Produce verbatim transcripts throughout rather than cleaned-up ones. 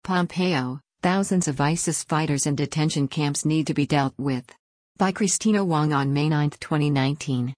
Pompeo, thousands of ISIS fighters in detention camps need to be dealt with. By Christina Wong on May ninth twenty nineteen.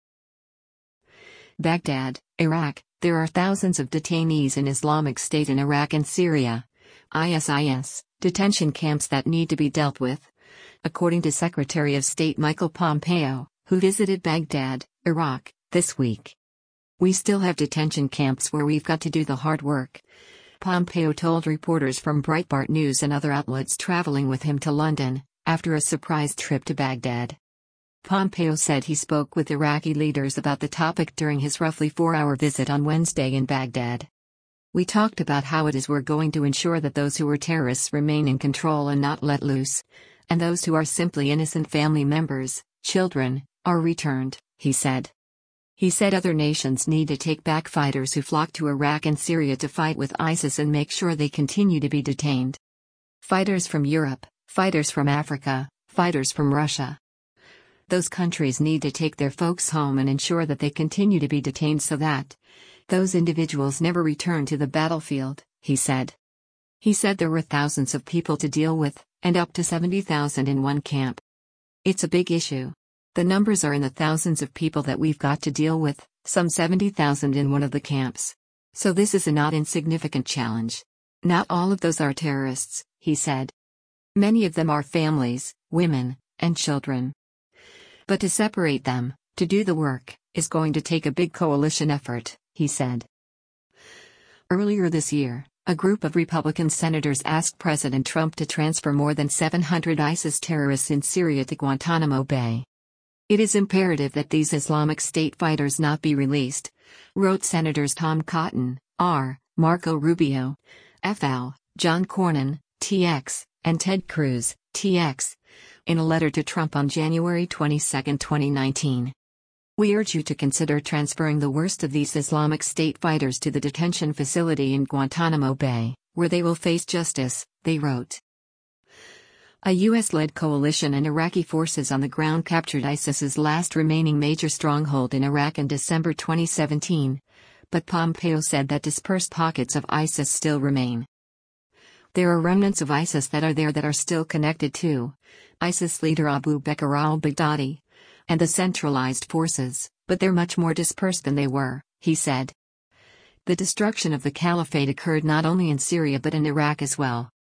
Baghdad, Iraq. There are thousands of detainees in Islamic State in Iraq and Syria. ISIS, detention camps that need to be dealt with. According to Secretary of State Michael Pompeo, who visited Baghdad, Iraq, this week. We still have detention camps where we've got to do the hard work. Pompeo told reporters from Breitbart News and other outlets traveling with him to London, after a surprise trip to Baghdad. Pompeo said he spoke with Iraqi leaders about the topic during his roughly four-hour visit on Wednesday in Baghdad. We talked about how it is we're going to ensure that those who are terrorists remain in control and not let loose, and those who are simply innocent family members, children, are returned, he said. He said other nations need to take back fighters who flock to Iraq and Syria to fight with ISIS and make sure they continue to be detained. Fighters from Europe, fighters from Africa, fighters from Russia. Those countries need to take their folks home and ensure that they continue to be detained so that those individuals never return to the battlefield, he said. He said there were thousands of people to deal with, and up to seventy thousand in one camp. It's a big issue. The numbers are in the thousands of people that we've got to deal with, some seventy thousand in one of the camps. So this is a not insignificant challenge. Not all of those are terrorists, he said. Many of them are families, women, and children. But to separate them, to do the work, is going to take a big coalition effort, he said. Earlier this year, a group of Republican senators asked President Trump to transfer more than seven hundred ISIS terrorists in Syria to Guantanamo Bay. It is imperative that these Islamic State fighters not be released, wrote Senators Tom Cotton, R. Marco Rubio, F L, John Cornyn, T X, and Ted Cruz, T X, in a letter to Trump on January twenty-second, twenty nineteen. We urge you to consider transferring the worst of these Islamic State fighters to the detention facility in Guantanamo Bay, where they will face justice, they wrote. A U S-led coalition and Iraqi forces on the ground captured ISIS's last remaining major stronghold in Iraq in December twenty seventeen, but Pompeo said that dispersed pockets of ISIS still remain. There are remnants of ISIS that are there that are still connected to ISIS leader Abu Bakr al-Baghdadi and the centralized forces, but they're much more dispersed than they were, he said. The destruction of the caliphate occurred not only in Syria but in Iraq as well.